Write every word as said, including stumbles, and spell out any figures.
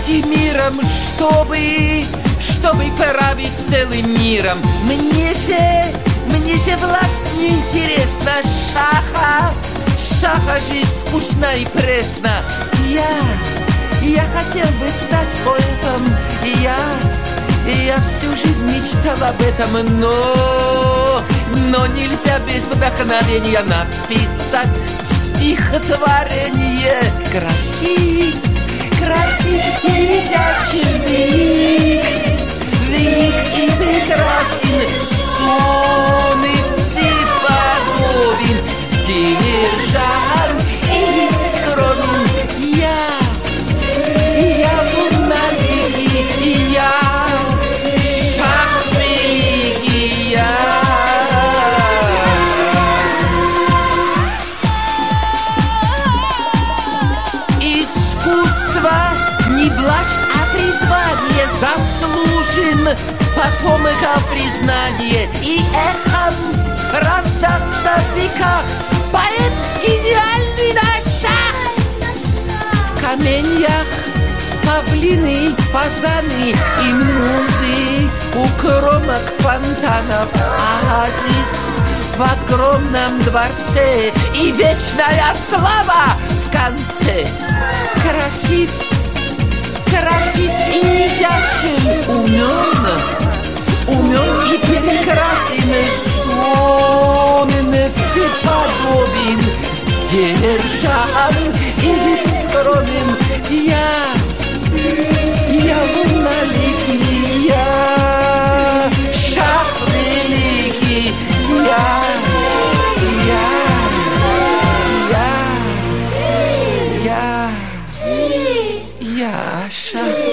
идти миром, чтобы, чтобы править целым миром. Мне же, мне же власть не интересна. Шаха, шаха жизнь скучна и пресна. Я, я хотел бы стать поэтом. Я, я всю жизнь мечтал об этом, но, но нельзя без вдохновения написать стихотворение. Красив, красив и изящен, велик, велик и прекрасен, солнце подобен, сдержан и скромен. Я, я лунатик, я шах великий, я. Не блажь, а призвание, заслужен потомка признание, и эхом раздастся в веках поэт гениальный наш шах. В каменьях павлины, фазаны и музы, у кромок фонтанов оазис в огромном дворце, и вечная слава в конце. Красив, красив и изящен, умен, умен и прекрасен, солнце подобен, сдержан и скромен. Я, я лунатик, я шах великий, я, я, я, я, я шах.